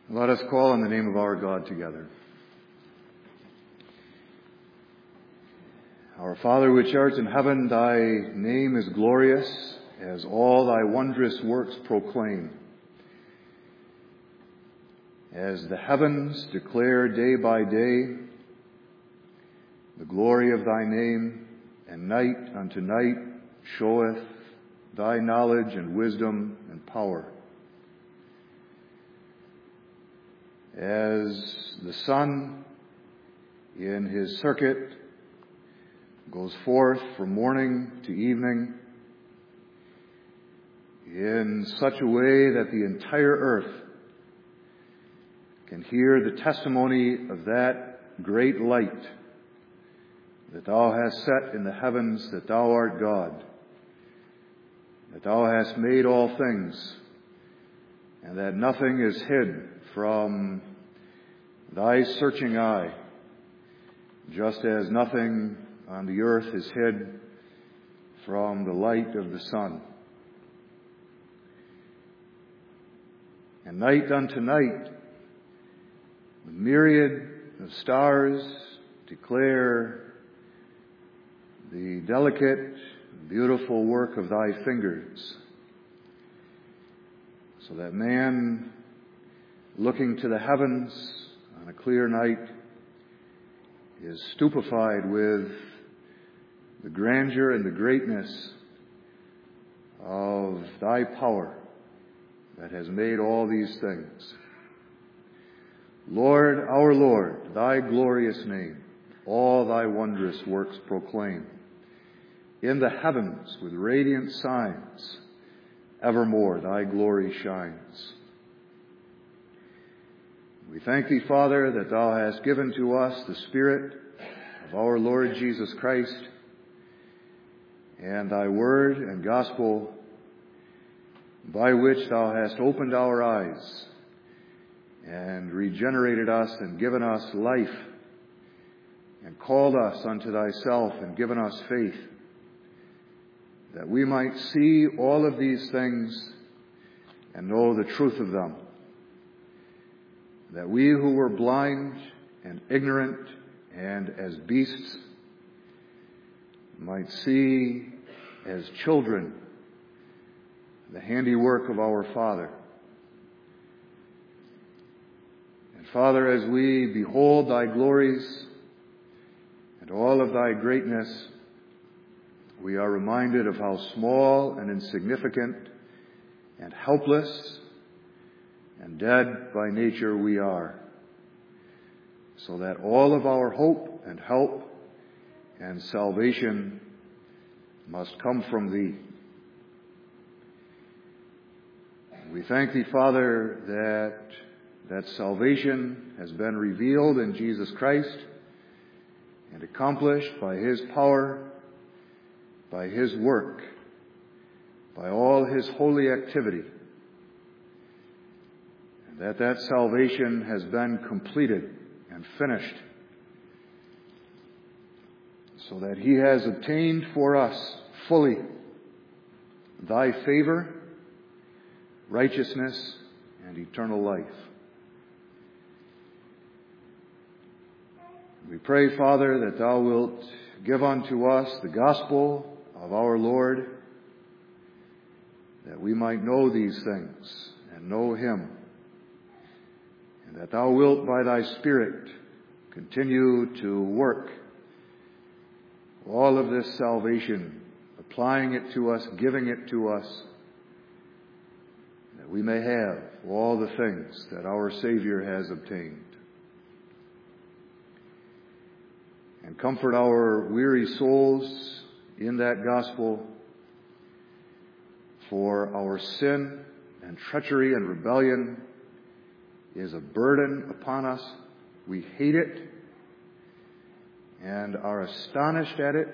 Let us call on the name of our God together. Our Father which art in heaven, thy name is glorious, as all thy wondrous works proclaim. As the heavens declare day by day the glory of thy name, and night unto night showeth thy knowledge and wisdom and power. As the sun in his circuit goes forth from morning to evening in such a way that the entire earth can hear the testimony of that great light that thou hast set in the heavens, that thou art God, that thou hast made all things, and that nothing is hid from thy searching eye, just as nothing on the earth is hid from the light of the sun. And night unto night, the myriad of stars declare the delicate, beautiful work of thy fingers, so that man, looking to the heavens on a clear night, is stupefied with the grandeur and the greatness of thy power that has made all these things. Lord, our Lord, thy glorious name, all thy wondrous works proclaim. In the heavens with radiant signs, evermore thy glory shines. We thank thee, Father, that thou hast given to us the Spirit of our Lord Jesus Christ, and thy word and gospel, by which thou hast opened our eyes and regenerated us and given us life and called us unto thyself and given us faith, that we might see all of these things and know the truth of them, that we who were blind and ignorant and as beasts might see as children the handiwork of our Father. And Father, as we behold thy glories and all of thy greatness, we are reminded of how small and insignificant and helpless and dead by nature we are, so that all of our hope and help and salvation must come from thee. We thank thee, Father, that salvation has been revealed in Jesus Christ and accomplished by his power, by his work, by all his holy activity, and that salvation has been completed and finished, so that he has obtained for us fully thy favor, righteousness, and eternal life. We pray, Father, that thou wilt give unto us the gospel of our Lord, that we might know these things and know him, and that thou wilt by thy Spirit continue to work all of this salvation, applying it to us, giving it to us, that we may have all the things that our Savior has obtained. And comfort our weary souls in that gospel, for our sin and treachery and rebellion is a burden upon us. We hate it and are astonished at it.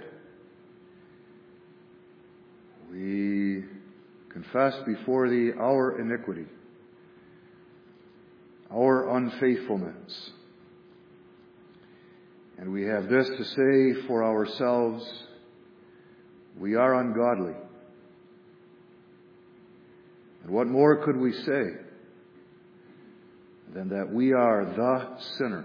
We confess before thee our iniquity, our unfaithfulness. And we have this to say for ourselves: we are ungodly. And what more could we say? than that we are the sinner.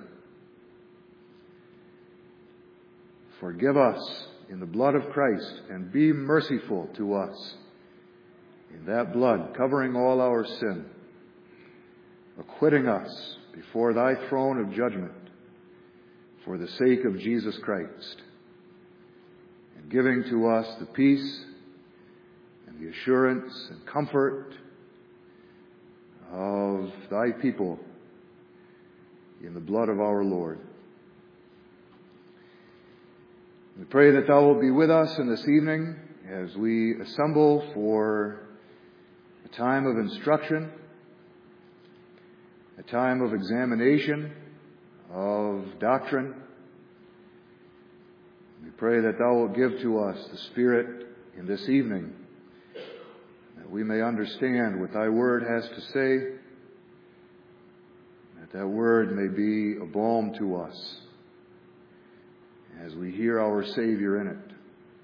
Forgive us in the blood of Christ, and be merciful to us in that blood, covering all our sin, acquitting us before thy throne of judgment for the sake of Jesus Christ, and giving to us the peace and the assurance and comfort of thy people in the blood of our Lord. We pray that thou wilt be with us in this evening as we assemble for a time of instruction, a time of examination of doctrine. We pray that thou wilt give to us the Spirit in this evening, that we may understand what thy word has to say, that word may be a balm to us as we hear our Savior in it.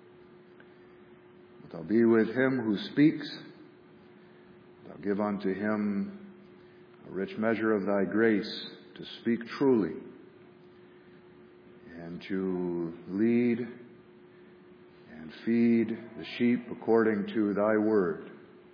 Wilt thou be with him who speaks? Thou give unto him a rich measure of thy grace to speak truly and to lead and feed the sheep according to thy word.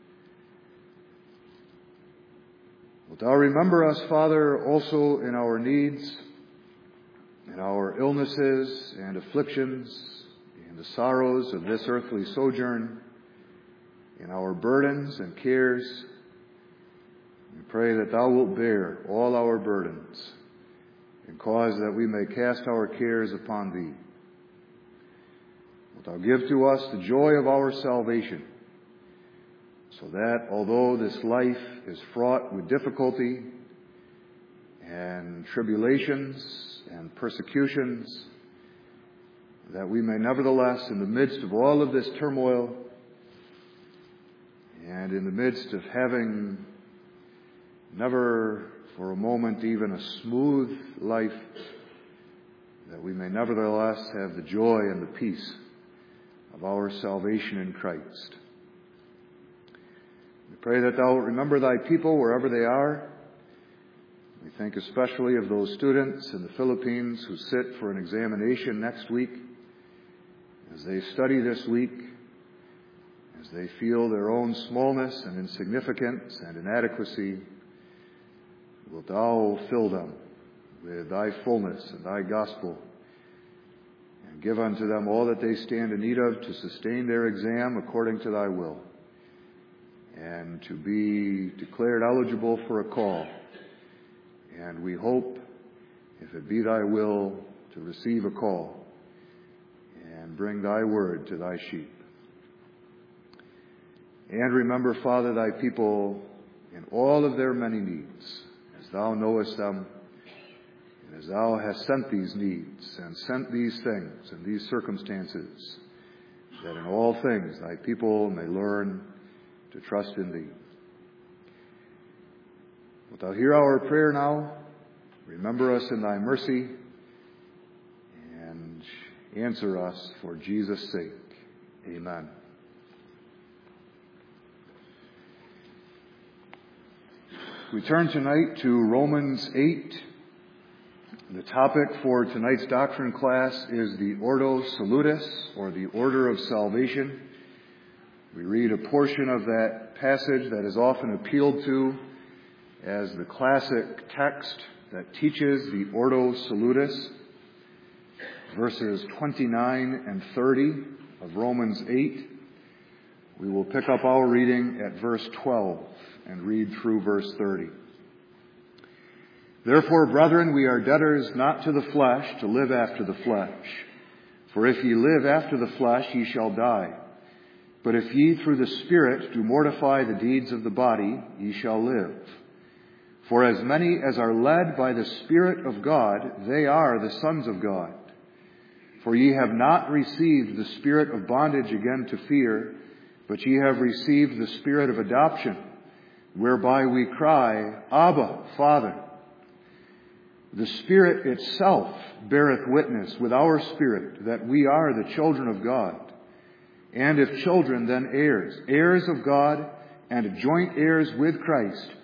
Wilt thou remember us, Father, also in our needs, in our illnesses and afflictions, in the sorrows of this earthly sojourn, in our burdens and cares. We pray that thou wilt bear all our burdens and cause that we may cast our cares upon thee. Wilt thou give to us the joy of our salvation, so that although this life is fraught with difficulty and tribulations and persecutions, that we may nevertheless, in the midst of all of this turmoil and in the midst of having never for a moment even a smooth life, that we may nevertheless have the joy and the peace of our salvation in Christ. We pray that thou wilt remember thy people wherever they are. We think especially of those students in the Philippines who sit for an examination next week. As they study this week, as they feel their own smallness and insignificance and inadequacy, wilt thou fill them with thy fullness and thy gospel, and give unto them all that they stand in need of to sustain their exam according to thy will, and to be declared eligible for a call. And we hope, if it be thy will, to receive a call and bring thy word to thy sheep. And remember, Father, thy people in all of their many needs, as thou knowest them, and as thou hast sent these needs and sent these things and these circumstances, that in all things thy people may learn to trust in thee. Wilt thou hear our prayer now? Remember us in thy mercy, and answer us for Jesus' sake. Amen. We turn tonight to Romans 8. The topic for tonight's doctrine class is the Ordo Salutis, or the Order of Salvation. We read a portion of that passage that is often appealed to as the classic text that teaches the Ordo Salutis, verses 29 and 30 of Romans 8. We will pick up our reading at verse 12 and read through verse 30. Therefore, brethren, we are debtors not to the flesh, to live after the flesh. For if ye live after the flesh, ye shall die. But if ye through the Spirit do mortify the deeds of the body, ye shall live. For as many as are led by the Spirit of God, they are the sons of God. For ye have not received the spirit of bondage again to fear, but ye have received the Spirit of adoption, whereby we cry, Abba, Father. The Spirit itself beareth witness with our spirit that we are the children of God. And if children, then heirs, heirs of God, and joint heirs with Christ,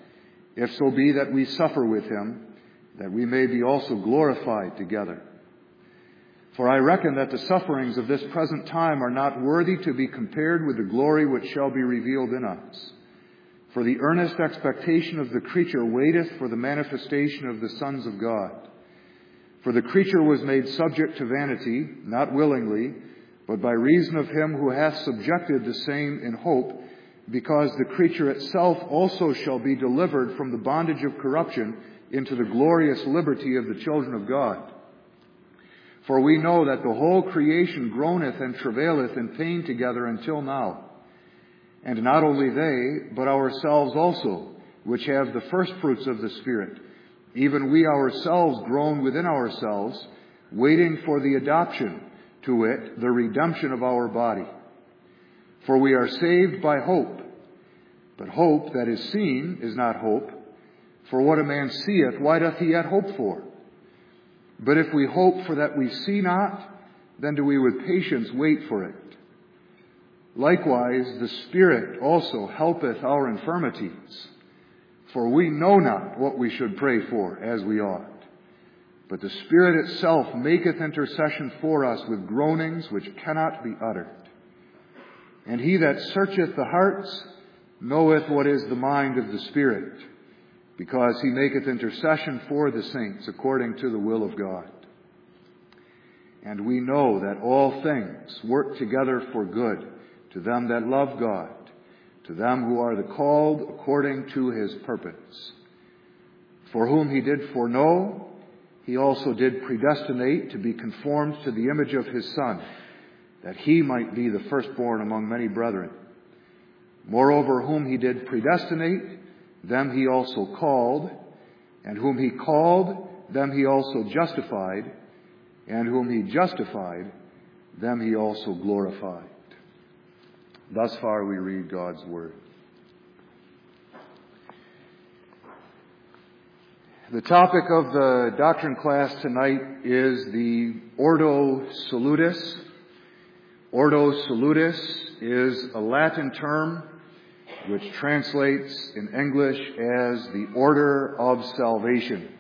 if so be that we suffer with him, that we may be also glorified together. For I reckon that the sufferings of this present time are not worthy to be compared with the glory which shall be revealed in us. For the earnest expectation of the creature waiteth for the manifestation of the sons of God. For the creature was made subject to vanity, not willingly, but by reason of him who hath subjected the same in hope, because the creature itself also shall be delivered from the bondage of corruption into the glorious liberty of the children of God. For we know that the whole creation groaneth and travaileth in pain together until now. And not only they, but ourselves also, which have the first fruits of the Spirit, even we ourselves groan within ourselves, waiting for the adoption, to wit, the redemption of our body. For we are saved by hope. But hope that is seen is not hope. For what a man seeth, why doth he yet hope for? But if we hope for that we see not, then do we with patience wait for it. Likewise, the Spirit also helpeth our infirmities. For we know not what we should pray for as we ought. But the Spirit itself maketh intercession for us with groanings which cannot be uttered. And he that searcheth the hearts knoweth what is the mind of the Spirit, because he maketh intercession for the saints according to the will of God. And we know that all things work together for good to them that love God, to them who are the called according to his purpose. For whom he did foreknow, he also did predestinate to be conformed to the image of his Son, that he might be the firstborn among many brethren. Moreover, whom he did predestinate, them he also called, and whom he called, them he also justified, and whom he justified, them he also glorified. Thus far we read God's Word. The topic of the doctrine class tonight is the Ordo Salutis. Ordo Salutis is a Latin term which translates in English as the Order of Salvation.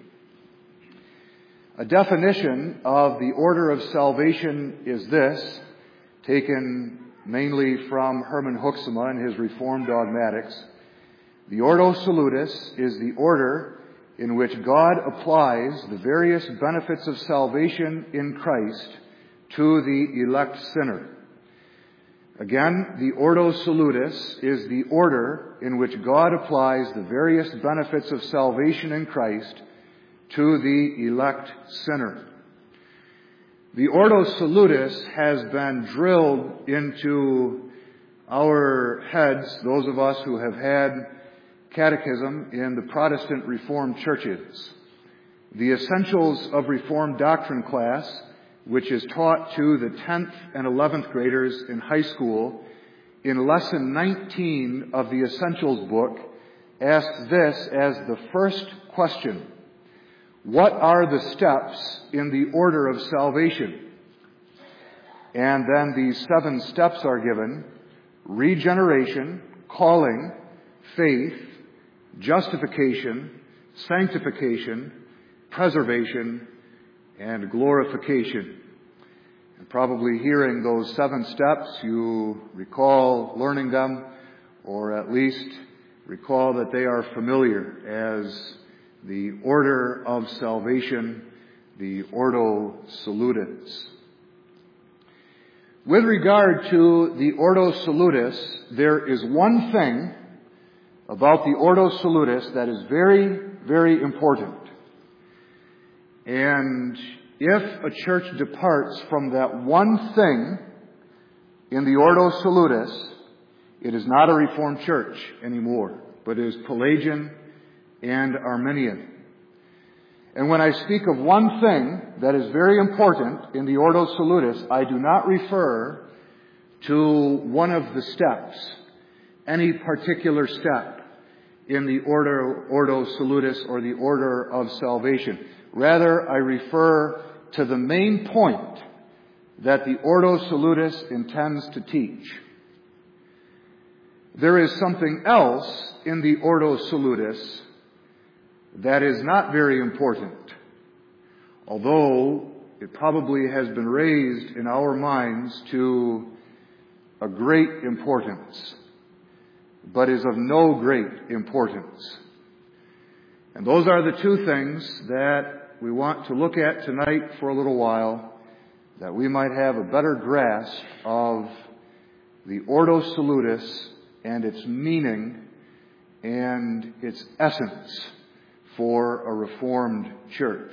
A definition of the Order of Salvation is this, taken mainly from Hermann Hoeksema in his Reformed Dogmatics. The Ordo Salutis is the order in which God applies the various benefits of salvation in Christ to the elect sinner. Again, the Ordo Salutis is the order in which God applies the various benefits of salvation in Christ to the elect sinner. The Ordo Salutis has been drilled into our heads, those of us who have had catechism in the Protestant Reformed churches. The Essentials of Reformed Doctrine class, which is taught to the 10th and 11th graders in high school, in lesson 19 of the Essentials book, asks this as the first question: what are the steps in the order of salvation? And then these 7 steps are given: regeneration, calling, faith, justification, sanctification, preservation, and glorification. And probably hearing those 7 steps, you recall learning them, or at least recall that they are familiar as the order of salvation, the Ordo Salutis. With regard to the Ordo Salutis, there is one thing about the Ordo Salutis that is very, very important. And if a church departs from that one thing in the Ordo Salutis, it is not a Reformed church anymore, but is Pelagian and Arminian. And when I speak of one thing that is very important in the Ordo Salutis, I do not refer to one of the steps, any particular step in the Ordo Salutis or the order of salvation. Rather, I refer to the main point that the Ordo Salutis intends to teach. There is something else in the Ordo Salutis that is not very important, although it probably has been raised in our minds to a great importance, but is of no great importance. And those are the two things that we want to look at tonight for a little while, that we might have a better grasp of the Ordo Salutis and its meaning and its essence for a Reformed church.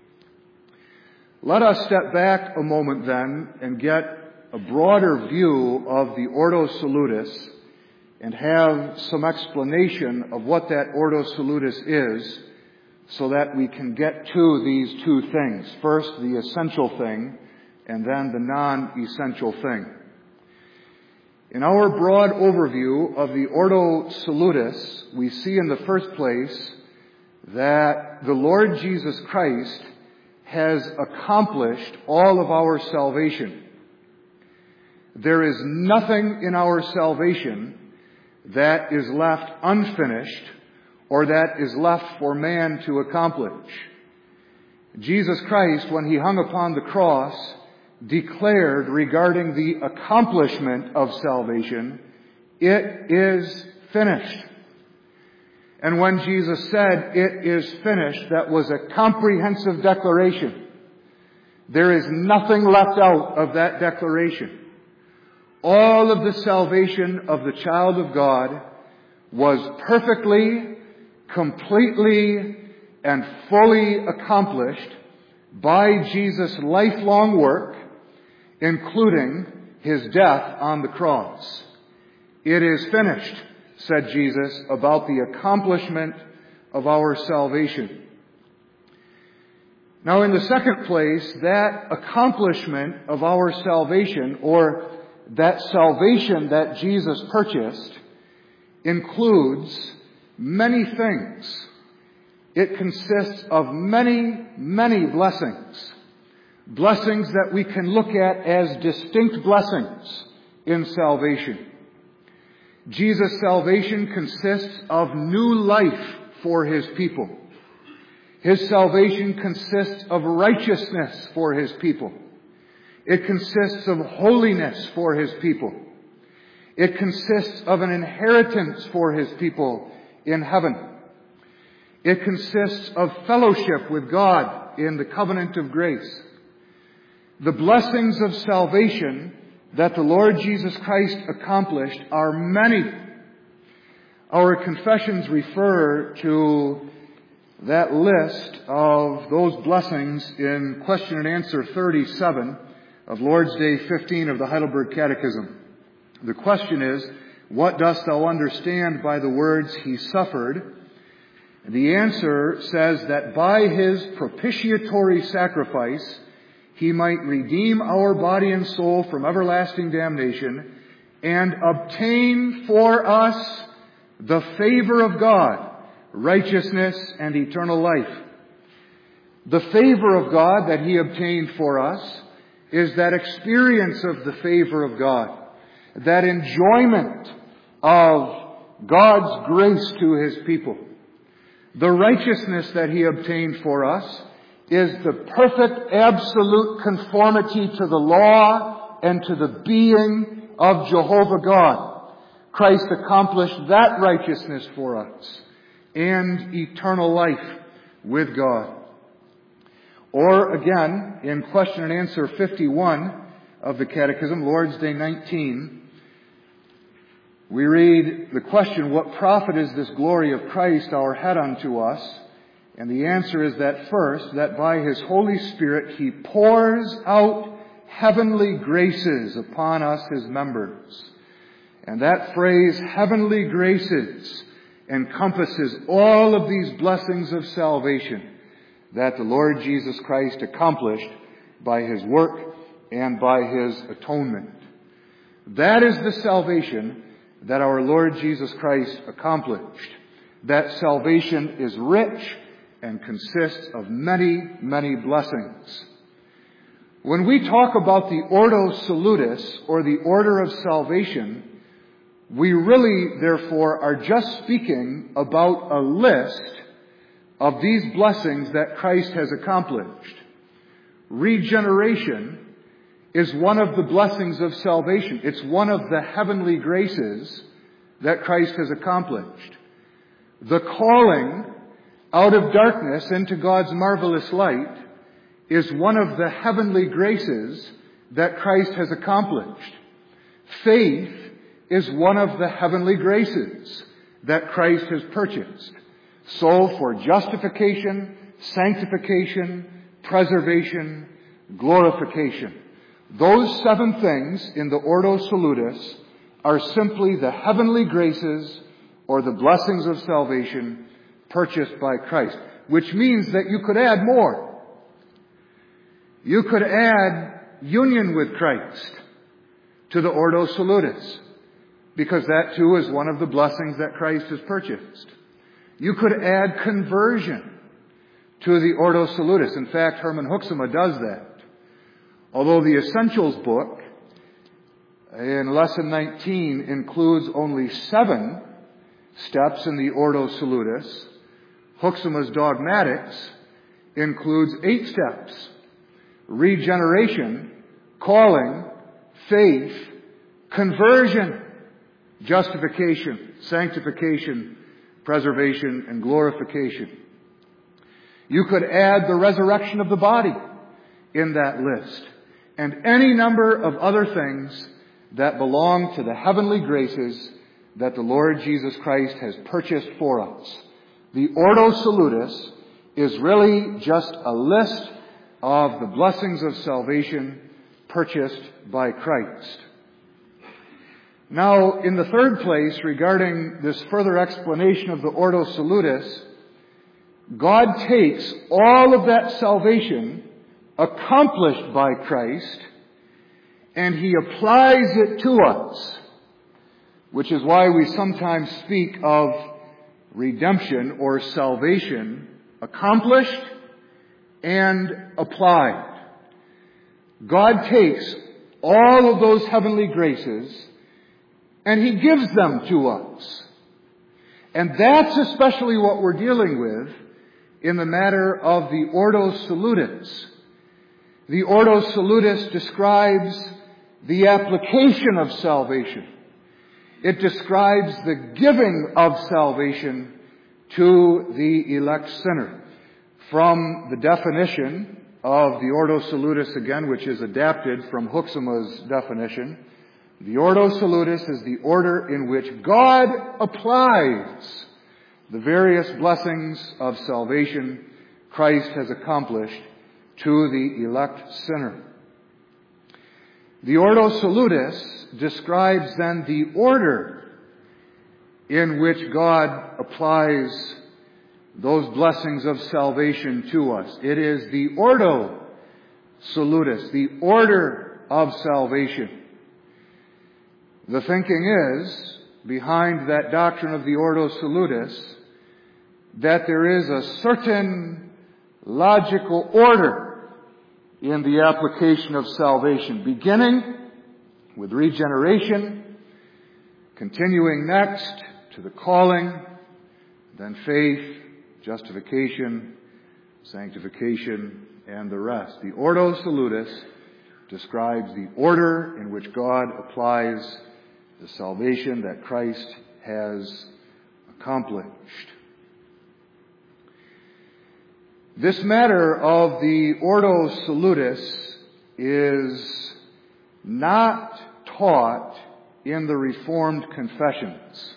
Let us step back a moment then and get a broader view of the Ordo Salutis and have some explanation of what that Ordo Salutis is, so that we can get to these two things. First, the essential thing, and then the non-essential thing. In our broad overview of the Ordo Salutis, we see in the first place that the Lord Jesus Christ has accomplished all of our salvation. There is nothing in our salvation that is left unfinished or that is left for man to accomplish. Jesus Christ, when he hung upon the cross, declared regarding the accomplishment of salvation, "It is finished." And when Jesus said, "It is finished," that was a comprehensive declaration. There is nothing left out of that declaration. All of the salvation of the child of God was perfectly, completely, and fully accomplished by Jesus' lifelong work, including his death on the cross. "It is finished," said Jesus about the accomplishment of our salvation. Now, in the second place, that accomplishment of our salvation, or that salvation that Jesus purchased, includes many things. It consists of many, many blessings. Blessings that we can look at as distinct blessings in salvation. Jesus' salvation consists of new life for his people. His salvation consists of righteousness for his people. It consists of holiness for his people. It consists of an inheritance for his people in heaven. It consists of fellowship with God in the covenant of grace. The blessings of salvation that the Lord Jesus Christ accomplished are many. Our confessions refer to that list of those blessings in question and answer 37 of Lord's Day 15 of the Heidelberg Catechism. The question is, "What dost thou understand by the words he suffered?" And the answer says that by his propitiatory sacrifice, he might redeem our body and soul from everlasting damnation and obtain for us the favor of God, righteousness, and eternal life. The favor of God that he obtained for us is that experience of the favor of God, that enjoyment of God's grace to his people. The righteousness that he obtained for us is the perfect, absolute conformity to the law and to the being of Jehovah God. Christ accomplished that righteousness for us and eternal life with God. Or again, in question and answer 51 of the Catechism, Lord's Day 19, we read the question, "What profit is this glory of Christ our head unto us?" And the answer is that first, that by his Holy Spirit he pours out heavenly graces upon us, his members. And that phrase, heavenly graces, encompasses all of these blessings of salvation that the Lord Jesus Christ accomplished by his work and by his atonement. That is the salvation that our Lord Jesus Christ accomplished. That salvation is rich and consists of many, many blessings. When we talk about the Ordo Salutis, or the order of salvation, we really, therefore, are just speaking about a list of these blessings that Christ has accomplished. Regeneration is one of the blessings of salvation. It's one of the heavenly graces that Christ has accomplished. The calling out of darkness into God's marvelous light is one of the heavenly graces that Christ has accomplished. Faith is one of the heavenly graces that Christ has purchased. So for justification, sanctification, preservation, glorification, those 7 things in the Ordo Salutis are simply the heavenly graces or the blessings of salvation purchased by Christ, which means that you could add more. You could add union with Christ to the Ordo Salutis, because that too is one of the blessings that Christ has purchased. You could add conversion to the Ordo Salutis. In fact, Herman Hoeksema does that. Although the Essentials book in Lesson 19 includes only 7 steps in the Ordo Salutis, Hoeksema's Dogmatics includes 8 steps: regeneration, calling, faith, conversion, justification, sanctification, preservation, and glorification. You could add the resurrection of the body in that list, and any number of other things that belong to the heavenly graces that the Lord Jesus Christ has purchased for us. The Ordo Salutis is really just a list of the blessings of salvation purchased by Christ. Now, in the third place, regarding this further explanation of the Ordo Salutis, God takes all of that salvation accomplished by Christ and He applies it to us, which is why we sometimes speak of redemption or salvation accomplished and applied. God takes all of those heavenly graces and He gives them to us. And that's especially what we're dealing with in the matter of the Ordo Salutis. The Ordo Salutis describes the application of salvation. It describes the giving of salvation to the elect sinner. From the definition of the Ordo Salutis, again, which is adapted from Hoeksema's definition, the Ordo Salutis is the order in which God applies the various blessings of salvation Christ has accomplished to the elect sinner. The Ordo Salutis describes then the order in which God applies those blessings of salvation to us. It is the Ordo Salutis, the order of salvation. The thinking is, behind that doctrine of the Ordo Salutis, that there is a certain logical order in the application of salvation, beginning with regeneration, continuing next to the calling, then faith, justification, sanctification, and the rest. The Ordo Salutis describes the order in which God applies the salvation that Christ has accomplished. This matter of the Ordo Salutis is not taught in the Reformed confessions.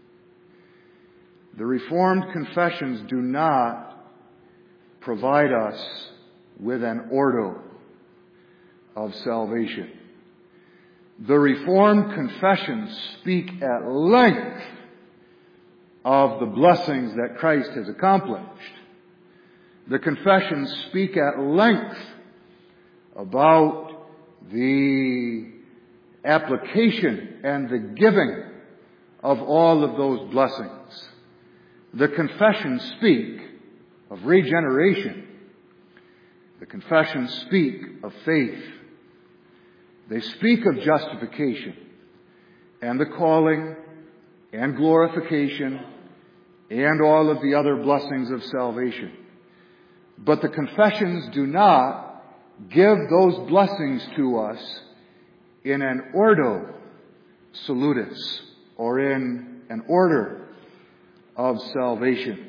The Reformed confessions do not provide us with an ordo of salvation. The Reformed confessions speak at length of the blessings that Christ has accomplished. The confessions speak at length about the application and the giving of all of those blessings. The confessions speak of regeneration. The confessions speak of faith. They speak of justification and the calling and glorification and all of the other blessings of salvation. But the confessions do not give those blessings to us in an ordo salutis, or in an order of salvation.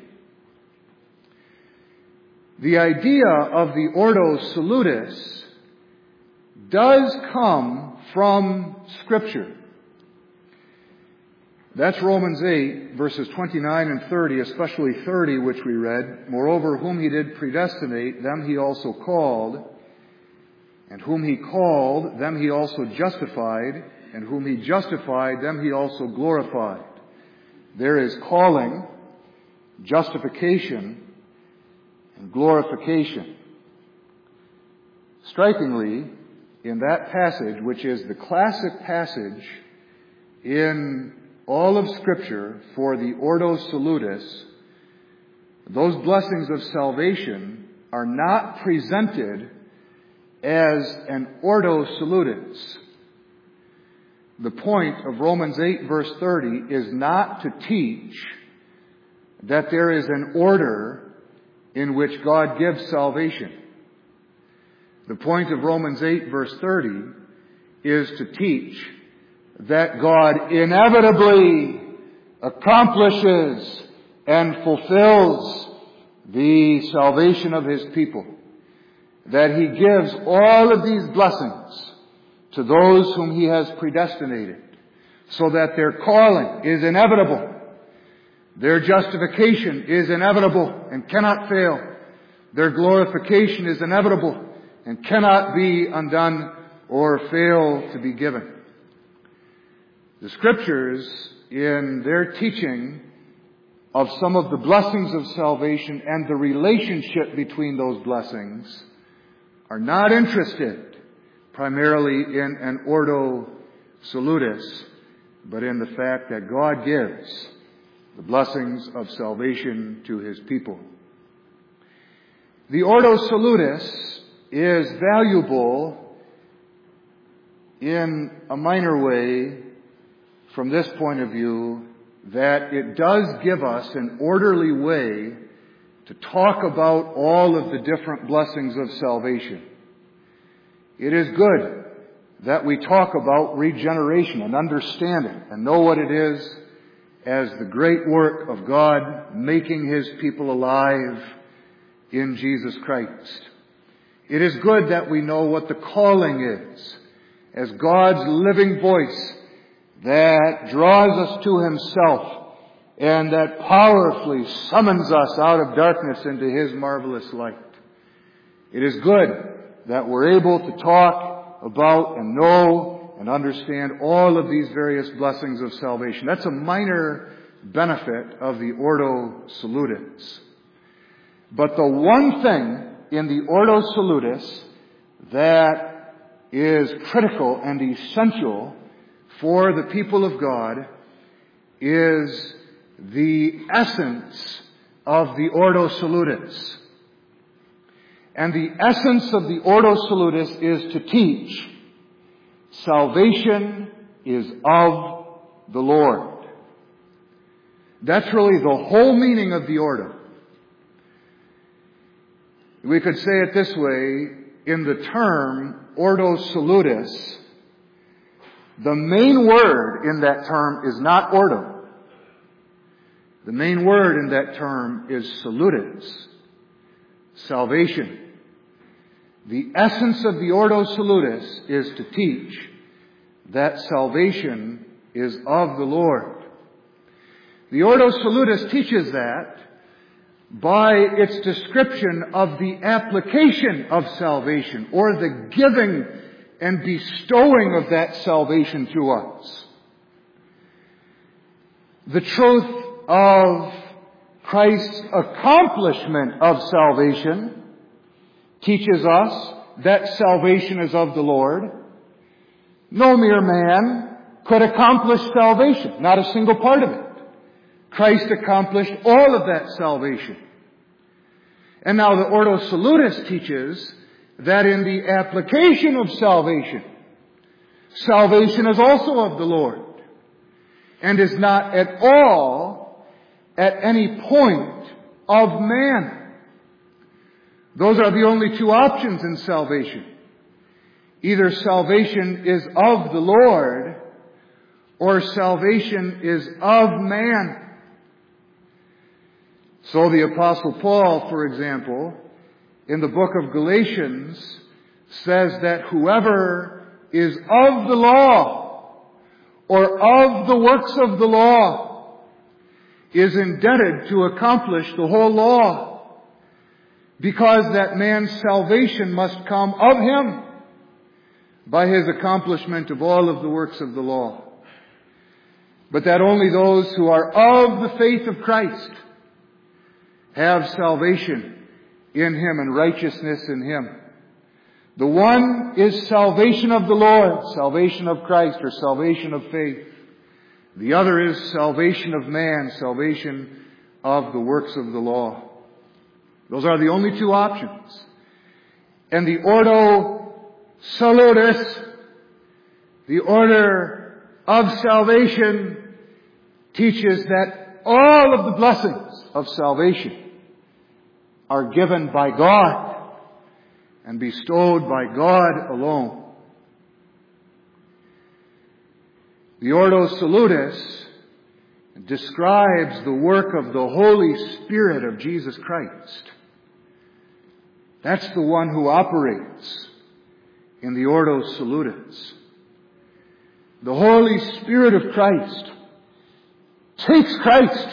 The idea of the ordo salutis does come from Scripture. That's Romans 8, verses 29 and 30, especially 30, which we read. Moreover, whom he did predestinate, them he also called. And whom he called, them he also justified. And whom he justified, them he also glorified. There is calling, justification, and glorification. Strikingly, in that passage, which is the classic passage in all of Scripture for the ordo salutis, those blessings of salvation are not presented as an ordo salutis. The point of Romans 8 verse 30 is not to teach that there is an order in which God gives salvation. The point of Romans 8 verse 30 is to teach that God inevitably accomplishes and fulfills the salvation of His people. That He gives all of these blessings to those whom He has predestinated, so that their calling is inevitable. Their justification is inevitable and cannot fail. Their glorification is inevitable and cannot be undone or fail to be given. The Scriptures, in their teaching of some of the blessings of salvation and the relationship between those blessings, are not interested primarily in an ordo salutis, but in the fact that God gives the blessings of salvation to His people. The ordo salutis is valuable in a minor way from this point of view, that it does give us an orderly way to talk about all of the different blessings of salvation. It is good that we talk about regeneration and understand it and know what it is as the great work of God making His people alive in Jesus Christ. It is good that we know what the calling is as God's living voice that draws us to Himself and that powerfully summons us out of darkness into His marvelous light. It is good that we're able to talk about and know and understand all of these various blessings of salvation. That's a minor benefit of the ordo salutis. But the one thing in the ordo salutis that is critical and essential for the people of God is the essence of the ordo salutis. And the essence of the ordo salutis is to teach salvation is of the Lord. That's really the whole meaning of the ordo. We could say it this way, in the term ordo salutis, the main word in that term is not ordo. The main word in that term is salutis, salvation. The essence of the ordo salutis is to teach that salvation is of the Lord. The ordo salutis teaches that by its description of the application of salvation, or the giving and bestowing of that salvation to us. The truth of Christ's accomplishment of salvation teaches us that salvation is of the Lord. No mere man could accomplish salvation, not a single part of it. Christ accomplished all of that salvation. And now the ordo salutis teaches that in the application of salvation, salvation is also of the Lord, and is not at all at any point of man. Those are the only two options in salvation. Either salvation is of the Lord, or salvation is of man. So the Apostle Paul, for example, in the book of Galatians, says that whoever is of the law or of the works of the law is indebted to accomplish the whole law, because that man's salvation must come of him by his accomplishment of all of the works of the law. But that only those who are of the faith of Christ have salvation in Him and righteousness in Him. The one is salvation of the Lord, salvation of Christ, or salvation of faith. The other is salvation of man, salvation of the works of the law. Those are the only two options. And the Ordo Salutis, the order of salvation, teaches that all of the blessings of salvation are given by God and bestowed by God alone. The Ordo Salutis describes the work of the Holy Spirit of Jesus Christ. That's the one who operates in the Ordo Salutis. The Holy Spirit of Christ takes Christ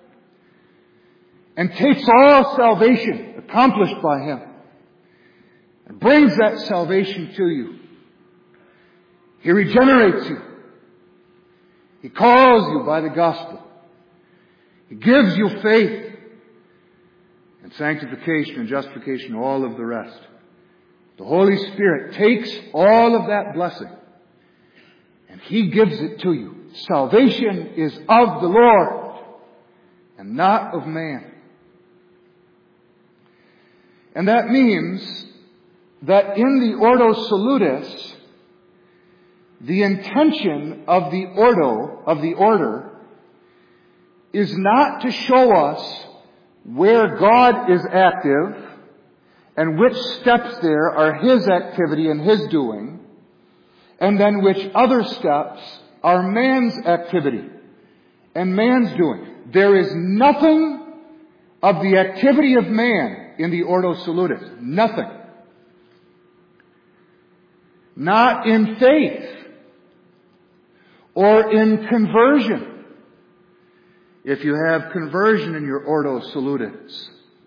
and takes all salvation accomplished by Him and brings that salvation to you. He regenerates you. He calls you by the gospel. He gives you faith and sanctification and justification, all of the rest. The Holy Spirit takes all of that blessing and He gives it to you. Salvation is of the Lord and not of man. And that means that in the Ordo Salutis, the intention of the order is not to show us where God is active and which steps there are His activity and His doing, and then which other steps are man's activity and man's doing. There is nothing of the activity of man in the Ordo Salutis. Nothing. Not in faith or in conversion, if you have conversion in your Ordo Salutis.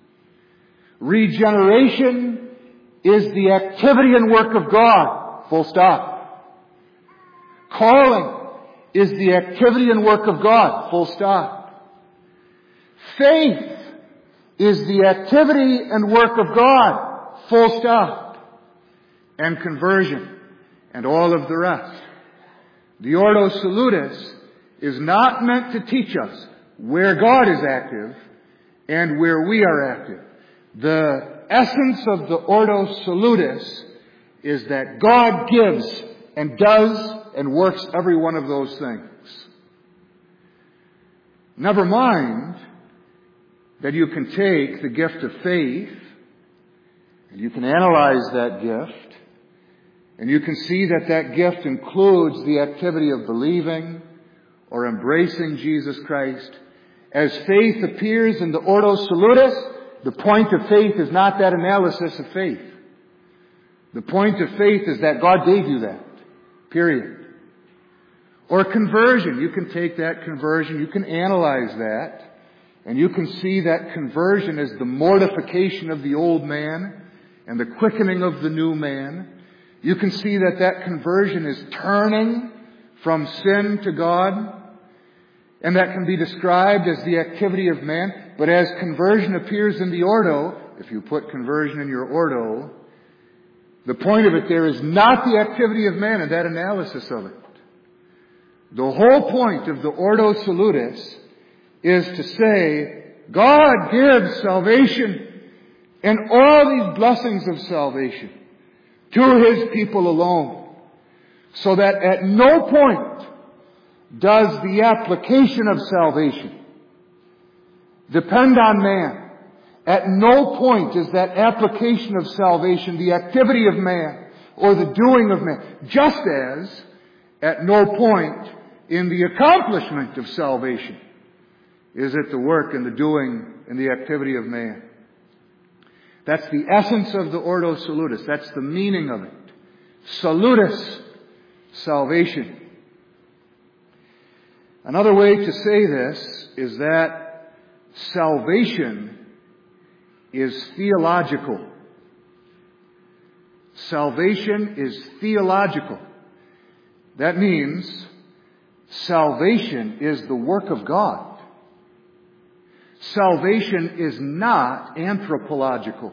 Regeneration is the activity and work of God. Full stop. Calling is the activity and work of God. Full stop. Faith is the activity and work of God. Full stop. And conversion and all of the rest. The Ordo Salutis is not meant to teach us where God is active and where we are active. The essence of the Ordo Salutis is that God gives and does and works every one of those things. Never mind that you can take the gift of faith and you can analyze that gift and you can see that that gift includes the activity of believing or embracing Jesus Christ. As faith appears in the Ordo Salutis, the point of faith is not that analysis of faith. The point of faith is that God gave you that. Period. Or conversion. You can take that conversion, you can analyze that, and you can see that conversion is the mortification of the old man and the quickening of the new man. You can see that that conversion is turning from sin to God. And that can be described as the activity of man. But as conversion appears in the Ordo, if you put conversion in your Ordo, the point of it there is not the activity of man and that analysis of it. The whole point of the Ordo Salutis is to say, God gives salvation and all these blessings of salvation to His people alone, so that at no point does the application of salvation depend on man. At no point is that application of salvation the activity of man or the doing of man, just as at no point in the accomplishment of salvation is it the work and the doing and the activity of man. That's the essence of the Ordo Salutis. That's the meaning of it. Salutis, salvation. Another way to say this is that salvation is theological. Salvation is theological. That means salvation is the work of God. Salvation is not anthropological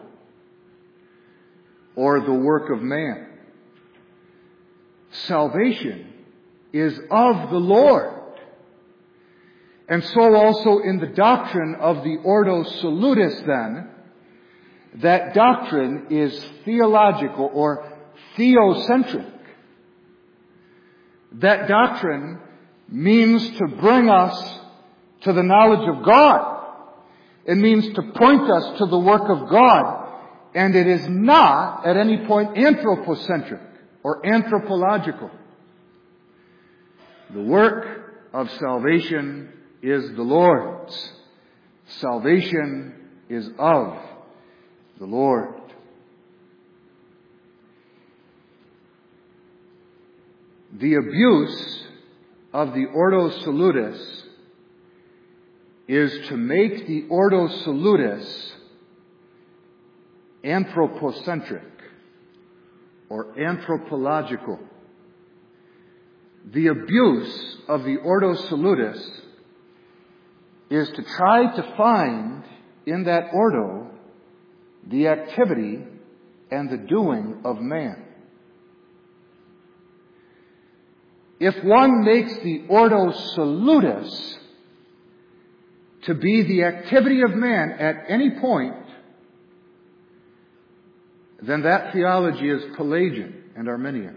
or the work of man. Salvation is of the Lord. And so also in the doctrine of the Ordo Salutis then, that doctrine is theological or theocentric. That doctrine means to bring us to the knowledge of God. It means to point us to the work of God. And it is not at any point anthropocentric or anthropological. The work of salvation is the Lord's. Salvation is of the Lord. The abuse of the Ordo Salutis is to make the Ordo Salutis anthropocentric or anthropological. The abuse of the Ordo Salutis is to try to find in that ordo the activity and the doing of man. If one makes the Ordo Salutis to be the activity of man at any point, then that theology is Pelagian and Arminian.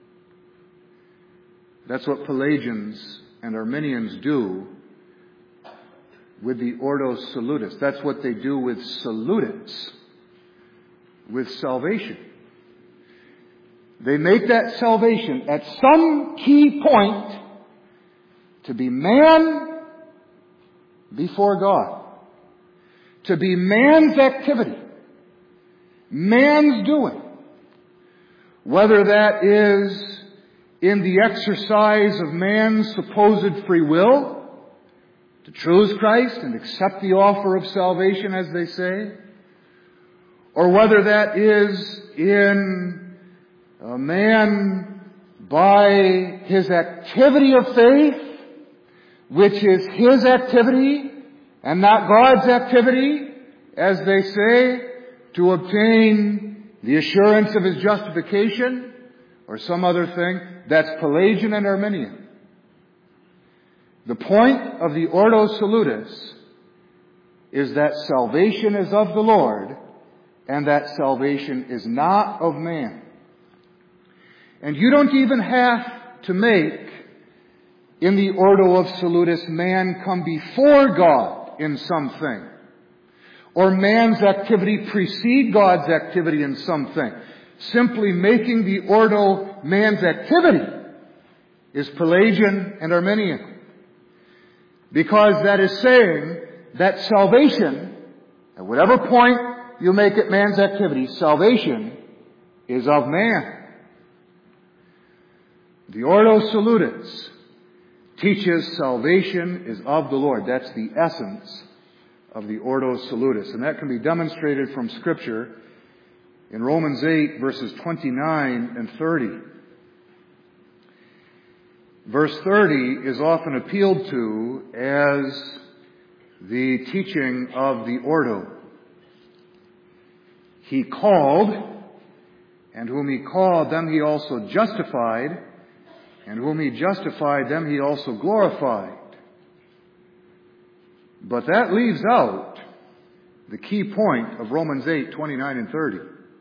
That's what Pelagians and Arminians do with the Ordo Salutis. That's what they do with Salutis, with salvation. They make that salvation at some key point to be man before God. To be man's activity. Man's doing. Whether that is in the exercise of man's supposed free will, to choose Christ and accept the offer of salvation, as they say, or whether that is in a man by his activity of faith, which is his activity and not God's activity, as they say, to obtain the assurance of his justification or some other thing. That's Pelagian and Arminian. The point of the Ordo Salutis is that salvation is of the Lord and that salvation is not of man. And you don't even have to make in the Ordo of Salutis man come before God in something, or man's activity precede God's activity in something. Simply making the Ordo man's activity is Pelagian and Arminian. Because that is saying that salvation, at whatever point you make it man's activity, salvation is of man. The Ordo Salutis teaches salvation is of the Lord. That's the essence of the Ordo Salutis. And that can be demonstrated from Scripture in Romans 8, verses 29 and 30. Verse 30 is often appealed to as the teaching of the Ordo. He called, and whom he called, them he also justified, and whom he justified, them he also glorified. But that leaves out the key point of Romans 8, 29 and 30.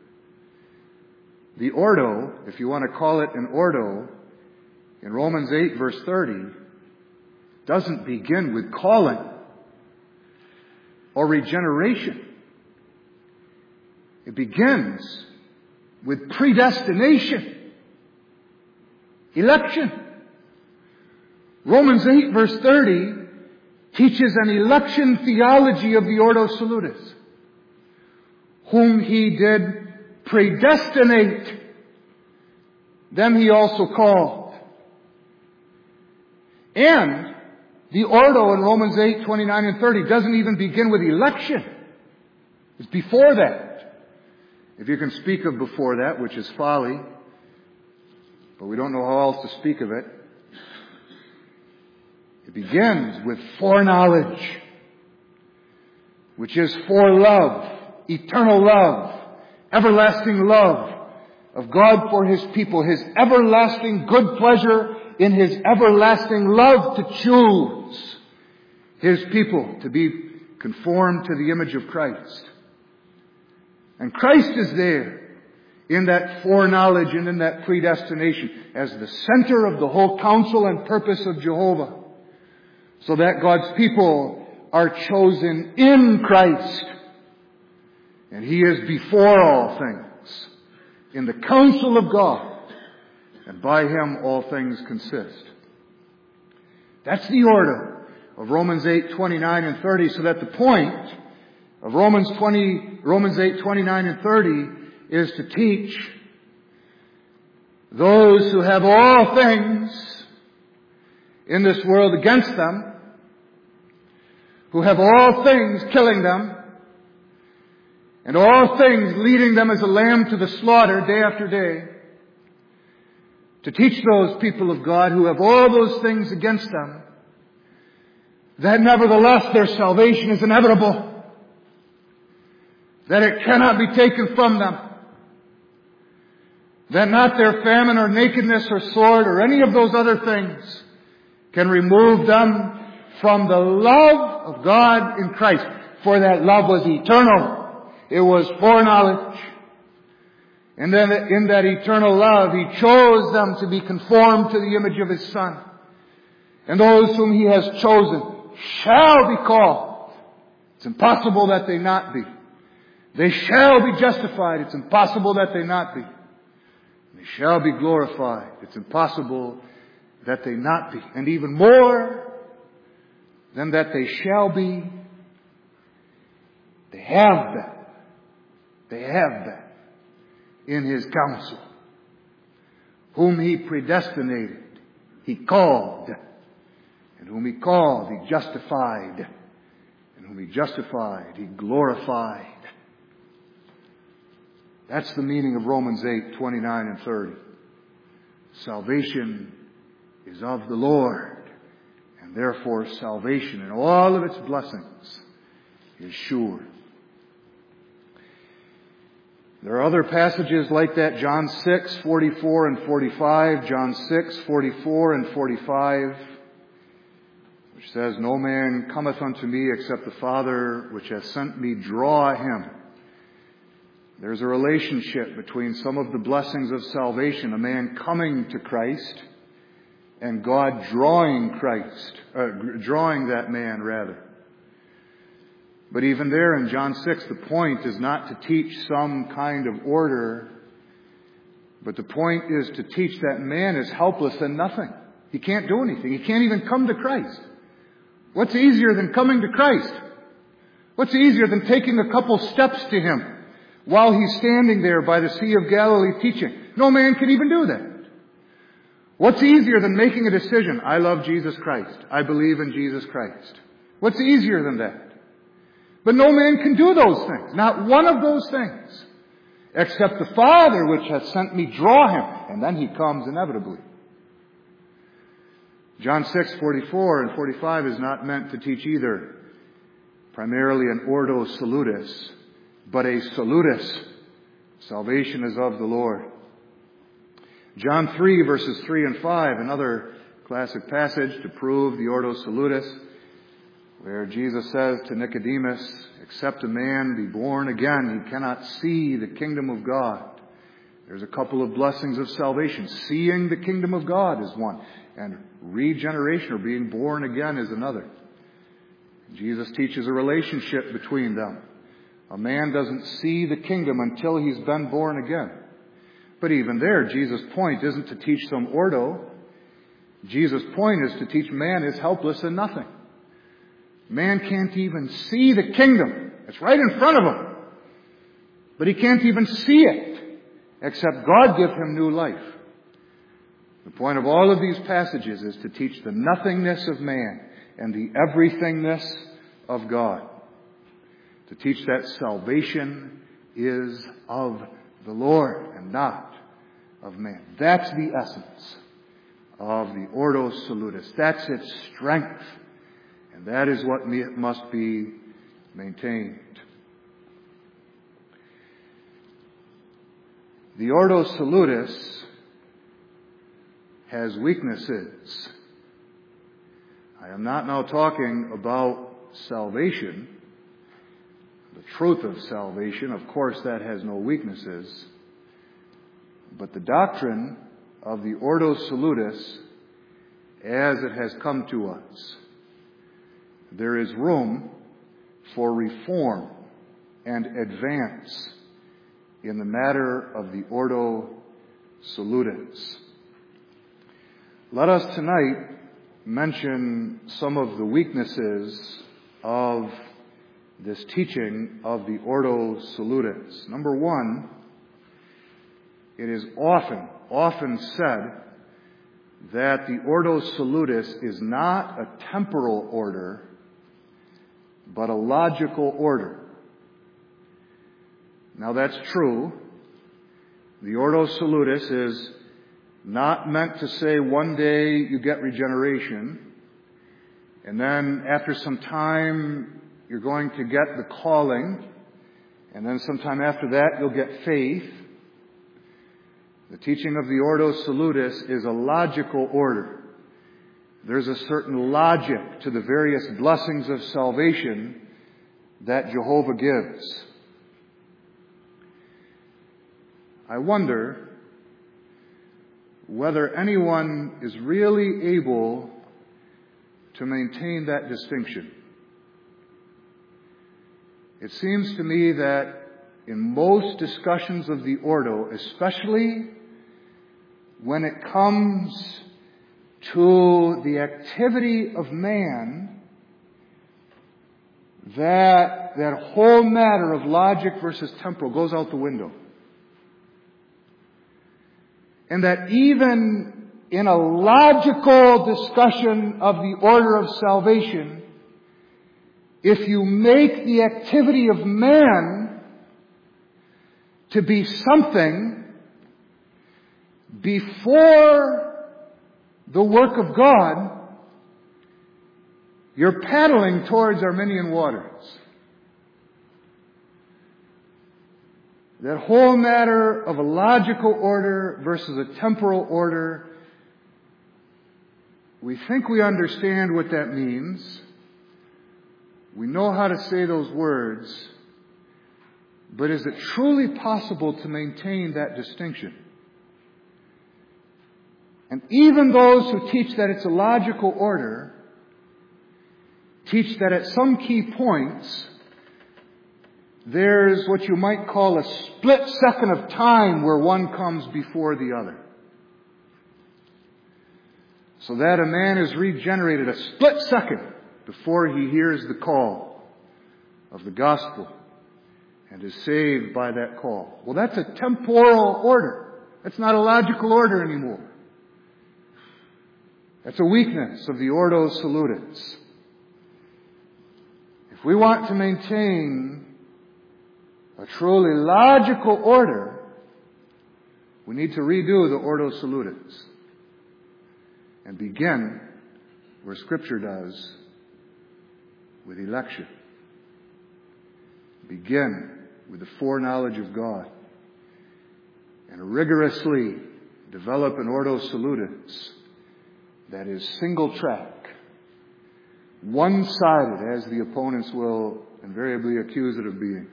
The Ordo, if you want to call it an Ordo, in Romans 8, verse 30, doesn't begin with calling. or regeneration. It begins with predestination, election. Romans 8 verse 30 teaches an election theology of the Ordo Salutis. Whom he did predestinate, them he also called. And the Ordo in Romans 8, 29 and 30 doesn't even begin with election. It's before that. If you can speak of before that, which is folly, but we don't know how else to speak of it. It begins with foreknowledge, which is forelove, eternal love, everlasting love of God for His people, His everlasting good pleasure in His everlasting love to choose His people to be conformed to the image of Christ. And Christ is there in that foreknowledge and in that predestination as the center of the whole counsel and purpose of Jehovah, so that God's people are chosen in Christ. And He is before all things, in the counsel of God, and by Him all things consist. That's the order of Romans 8, 29 and 30, so that the point of Romans 8, 29 and 30 is to teach those who have all things in this world against them, who have all things killing them, and all things leading them as a lamb to the slaughter day after day, to teach those people of God who have all those things against them, that nevertheless their salvation is inevitable, that it cannot be taken from them, that not their famine or nakedness or sword or any of those other things can remove them from the love of God in Christ. For that love was eternal. It was foreknowledge. And then in that eternal love, He chose them to be conformed to the image of His Son. And those whom He has chosen shall be called. It's impossible that they not be. They shall be justified. It's impossible that they not be. They shall be glorified. It's impossible that they not be. And even more than that they shall be, they have that. They have that in His counsel. Whom He predestinated, He called. And whom He called, He justified. And whom He justified, He glorified. That's the meaning of Romans 8, 29 and 30. Salvation is of the Lord, and therefore salvation and all of its blessings is sure. There are other passages like that, John 6, 44 and 45, John 6, 44 and 45, which says, No man cometh unto me except the Father which hath sent me draw him. There's a relationship between some of the blessings of salvation, a man coming to Christ, and God drawing that man rather. But even there in John 6, the point is not to teach some kind of order, but the point is to teach that man is helpless and nothing. He can't do anything. He can't even come to Christ. What's easier than coming to Christ? What's easier than taking a couple steps to Him while He's standing there by the Sea of Galilee teaching? No man can even do that. What's easier than making a decision? I love Jesus Christ. I believe in Jesus Christ. What's easier than that? But no man can do those things. Not one of those things. Except the Father which hath sent me draw him. And then He comes inevitably. John 6, 44 and 45 is not meant to teach either primarily an ordo salutis, but a salutis. Salvation is of the Lord. John 3 verses 3 and 5, another classic passage to prove the ordo salutis, where Jesus says to Nicodemus, except a man be born again, he cannot see the kingdom of God. There's a couple of blessings of salvation. Seeing the kingdom of God is one, and regeneration or being born again is another. Jesus teaches a relationship between them. A man doesn't see the kingdom until he's been born again. But even there, Jesus' point isn't to teach some ordo. Jesus' point is to teach man is helpless and nothing. Man can't even see the kingdom. It's right in front of him. But he can't even see it, except God give him new life. The point of all of these passages is to teach the nothingness of man and the everythingness of God. To teach that salvation is of the Lord and not of man. That's the essence of the Ordo Salutis. That's its strength. And that is what must be maintained. The Ordo Salutis has weaknesses. I am not now talking about salvation, the truth of salvation. Of course, that has no weaknesses. But the doctrine of the Ordo Salutis, as it has come to us, there is room for reform and advance in the matter of the Ordo Salutis. Let us tonight mention some of the weaknesses of this teaching of the Ordo Salutis. Number one, it is often said that the Ordo Salutis is not a temporal order, but a logical order. Now that's true. The Ordo Salutis is not meant to say one day you get regeneration, and then after some time you're going to get the calling, and then sometime after that you'll get faith. The teaching of the Ordo Salutis is a logical order. There's a certain logic to the various blessings of salvation that Jehovah gives. I wonder whether anyone is really able to maintain that distinction. It seems to me that in most discussions of the Ordo, especially when it comes to the activity of man, that whole matter of logic versus temporal goes out the window. And that even in a logical discussion of the order of salvation, if you make the activity of man to be something before the work of God, you're paddling towards Arminian waters. That whole matter of a logical order versus a temporal order, we think we understand what that means. We know how to say those words. But is it truly possible to maintain that distinction? And even those who teach that it's a logical order teach that at some key points there's what you might call a split second of time where one comes before the other. So that a man is regenerated a split second before he hears the call of the gospel and is saved by that call. Well, that's a temporal order. That's not a logical order anymore. That's a weakness of the Ordo Salutis. If we want to maintain a truly logical order, we need to redo the Ordo Salutis and begin where Scripture does, with election. Begin with the foreknowledge of God and rigorously develop an Ordo Salutis that is single track, one-sided, as the opponents will invariably accuse it of being.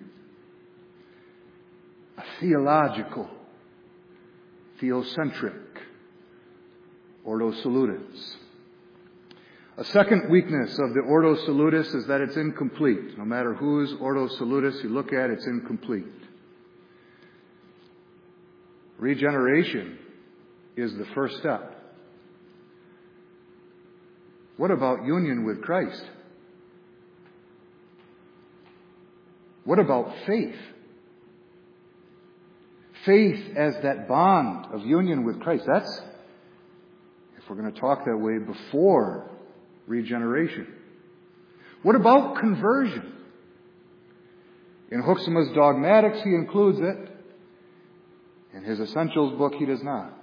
A theological, theocentric Ordo Salutis. A second weakness of the Ordo Salutis is that it's incomplete. No matter whose Ordo Salutis you look at, it's incomplete. Regeneration is the first step. What about union with Christ? What about faith? Faith as that bond of union with Christ. That's, if we're going to talk that way, before regeneration. What about conversion? In Hoeksema's Dogmatics, he includes it. In his Essentials book, he does not.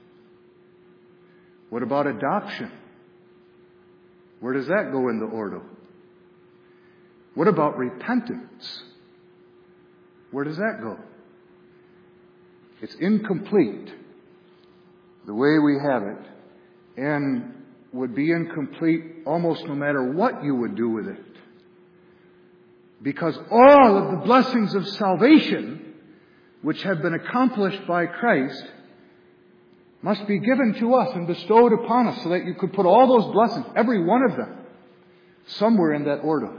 What about adoption? Where does that go in the Ordo? What about repentance? Where does that go? It's incomplete the way we have it, and would be incomplete almost no matter what you would do with it. Because all of the blessings of salvation, which have been accomplished by Christ, must be given to us and bestowed upon us so that you could put all those blessings, every one of them, somewhere in that Ordo.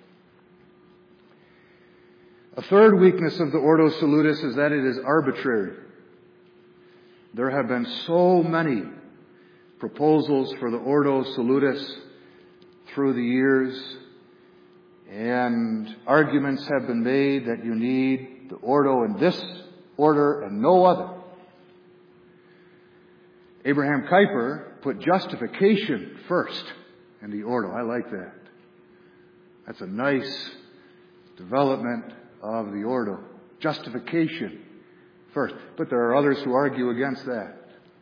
A third weakness of the Ordo Salutis is that it is arbitrary. There have been so many proposals for the Ordo Salutis through the years, and arguments have been made that you need the Ordo in this order and no other. Abraham Kuyper put justification first in the Ordo. I like that. That's a nice development of the Ordo. Justification first. But there are others who argue against that.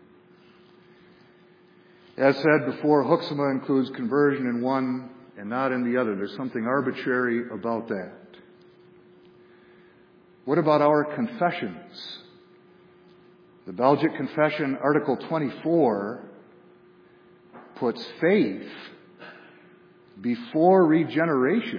As said before, Hoeksema includes conversion in one and not in the other. There's something arbitrary about that. What about our confessions? The Belgic Confession, Article 24, puts faith before regeneration.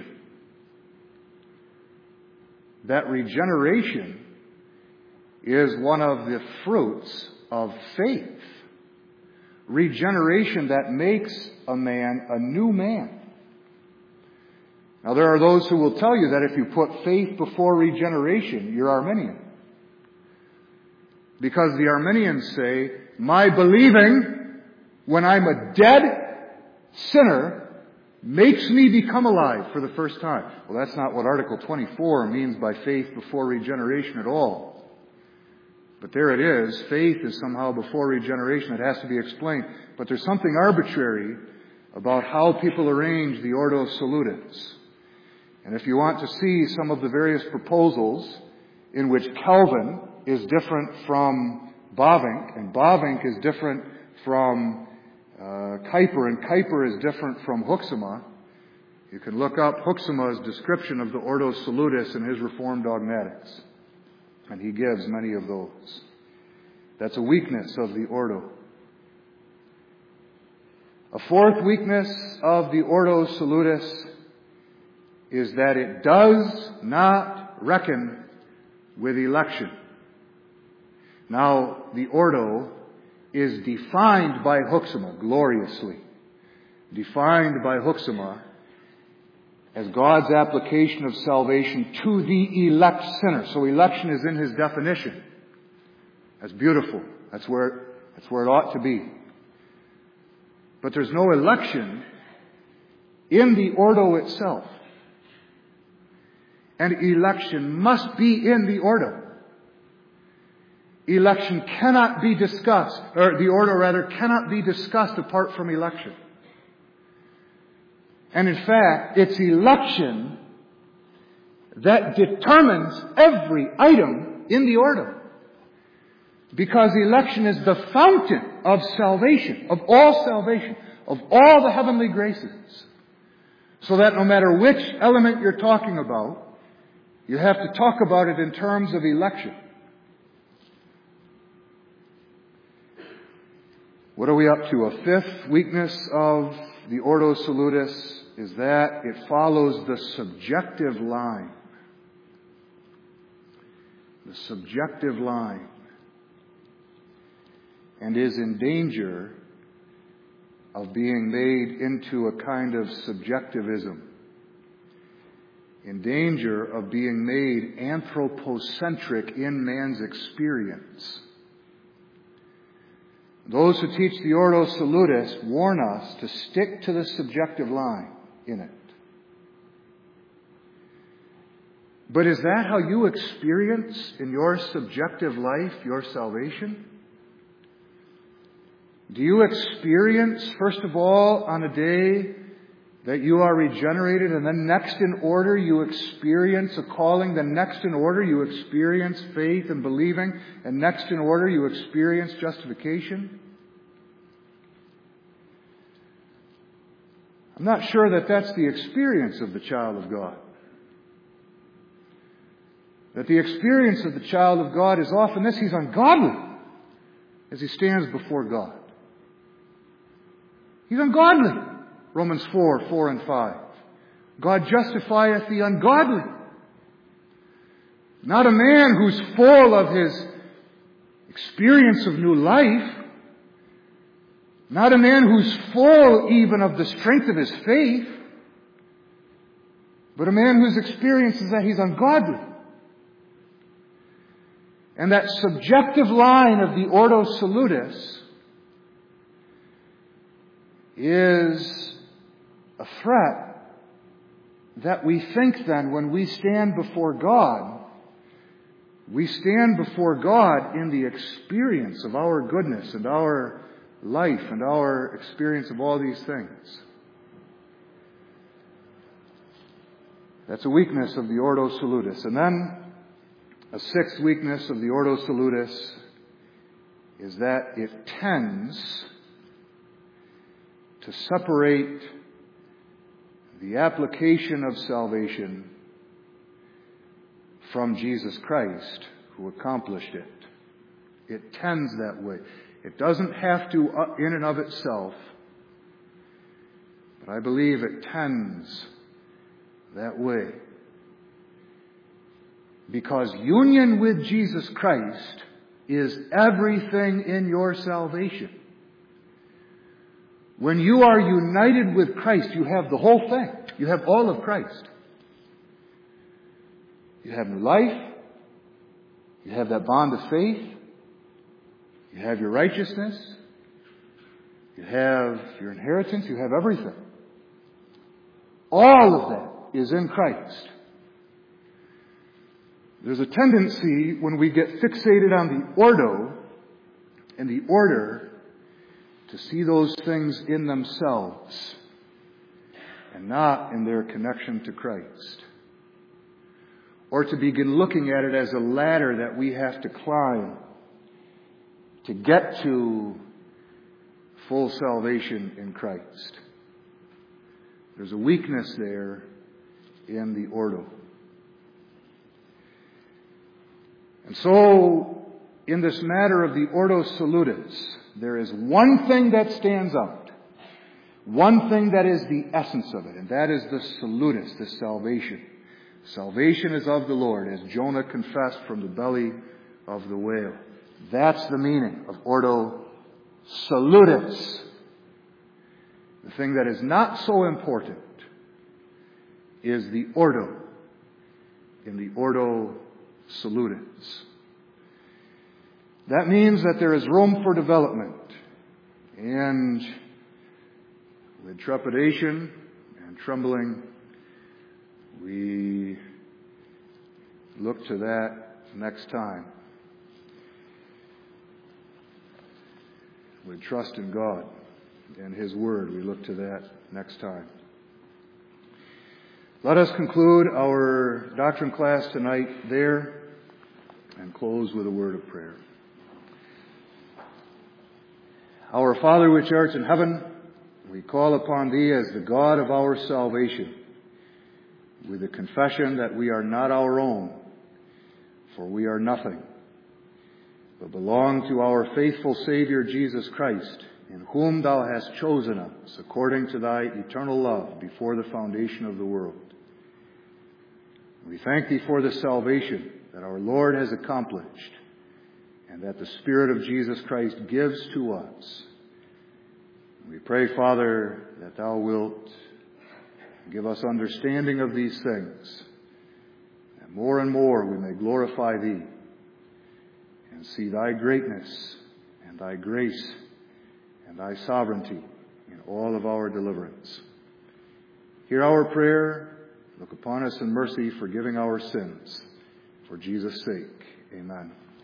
That regeneration is one of the fruits of faith. Regeneration that makes a man a new man. Now there are those who will tell you that if you put faith before regeneration, you're Arminian. Because the Arminians say, my believing when I'm a dead sinner makes me become alive for the first time. Well, that's not what Article 24 means by faith before regeneration at all. But there it is. Faith is somehow before regeneration. It has to be explained. But there's something arbitrary about how people arrange the Ordo Salutis. And if you want to see some of the various proposals in which Calvin is different from Bavinck, and Bavinck is different from Kuyper, and Kuyper is different from Hoeksema, you can look up Hoeksema's description of the Ordo Salutis in his Reformed Dogmatics. And he gives many of those. That's a weakness of the Ordo. A fourth weakness of the Ordo Salutis is that it does not reckon with election. Now, the Ordo is defined by Hoeksema gloriously. Defined by Hoeksema as God's application of salvation to the elect sinner. So election is in his definition. That's beautiful. That's where it ought to be. But there's no election in the Ordo itself. And election must be in the Ordo. Election cannot be discussed, or the Ordo rather, cannot be discussed apart from election. And in fact, it's election that determines every item in the Ordo. Because election is the fountain of salvation, of all the heavenly graces. So that no matter which element you're talking about, you have to talk about it in terms of election. What are we up to? A fifth weakness of the Ordo Salutis is that it follows the subjective line. The subjective line. And is in danger of being made into a kind of subjectivism, in danger of being made anthropocentric in man's experience. Those who teach the Ordo Salutis warn us to stick to the subjective line in it. But is that how you experience in your subjective life your salvation? Do you experience, first of all, on a day that you are regenerated, and then next in order you experience a calling, then next in order you experience faith and believing, and next in order you experience justification? I'm not sure that that's the experience of the child of God. That the experience of the child of God is often this: he's ungodly as he stands before God. He's ungodly. Romans 4 and 5. God justifieth the ungodly. Not a man who's full of his experience of new life. Not a man who's full even of the strength of his faith. But a man whose experience is that he's ungodly. And that subjective line of the Ordo Salutis is a threat that we think then when we stand before God, we stand before God in the experience of our goodness and our life and our experience of all these things. That's a weakness of the Ordo Salutis. And then a sixth weakness of the Ordo Salutis is that it tends to separate the application of salvation from Jesus Christ, who accomplished it. It tends that way. It doesn't have to in and of itself, but I believe it tends that way. Because union with Jesus Christ is everything in your salvation. When you are united with Christ, you have the whole thing. You have all of Christ. You have new life. You have that bond of faith. You have your righteousness. You have your inheritance. You have everything. All of that is in Christ. There's a tendency when we get fixated on the ordo and the order to see those things in themselves and not in their connection to Christ. Or to begin looking at it as a ladder that we have to climb to get to full salvation in Christ. There's a weakness there in the ordo. And so, in this matter of the Ordo Salutis, there is one thing that stands out. One thing that is the essence of it, and that is the Salutis, the salvation. Salvation is of the Lord, as Jonah confessed from the belly of the whale. That's the meaning of Ordo Salutis. The thing that is not so important is the ordo in the Ordo Salutis. That means that there is room for development. And with trepidation and trembling, we look to that next time. With trust in God and His Word, we look to that next time. Let us conclude our doctrine class tonight there and close with a word of prayer. Our Father which art in heaven, we call upon Thee as the God of our salvation, with the confession that we are not our own, for we are nothing, but belong to our faithful Savior Jesus Christ, in whom Thou hast chosen us according to Thy eternal love before the foundation of the world. We thank Thee for the salvation that our Lord has accomplished and that the Spirit of Jesus Christ gives to us. We pray, Father, that Thou wilt give us understanding of these things, that more and more we may glorify Thee and see Thy greatness and Thy grace and Thy sovereignty in all of our deliverance. Hear our prayer. Look upon us in mercy, forgiving our sins. For Jesus' sake, amen.